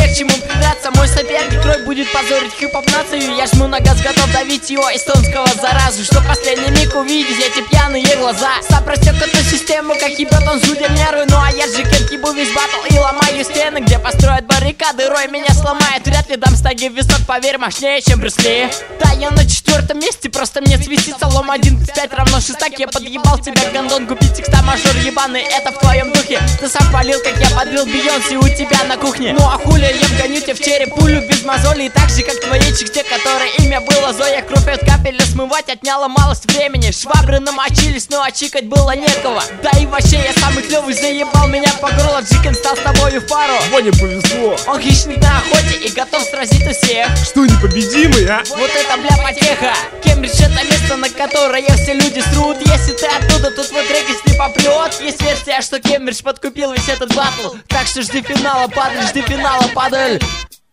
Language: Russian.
к чему придраться. Мой соперник Рой будет позорить хип-хоп нацию. Я жму на газ, готов давить его эстонского заразу. Что последний миг увидеть эти пьяные глаза. Сам просек эту систему, как ебет он судя нервы. Ну а я же ебу весь батл и ломаю стены. Где построят баррикады, Рой меня сломает. Вряд ли дам стаги высот, поверь, мощнее, чем Брюсли. Да, я на 4-м месте, просто мне свистится лом 1+5 равно 6. Я подъебал тебя, гандон, купить текста, мажор ебаный. Это в твоем духе. Ты сам палил, как я подлил Бейонсе у тебя на кухне. Ну а хули, я вгоню тебя в череп пулю без мозолей. Так же, как твоей чикте, которой имя было Зоя. Кровь от капель смывать отняла малость времени. Швабры намочились, но очикать было некого. Да и вообще, я самый клевый, заебал меня по горло. Джикен стал с тобою в пару. Ваня повезло. Он хищник на охоте и готов сразить у всех. Что, непобедимый, а? Вот это, бля, потеха. Кембридж — это место, на которое все люди срут. Если ты оттуда, то твой трек если попрет. Есть версия, что Кембридж подкупил весь этот батл. Так что жди финала, падаль, жди финала, падаль.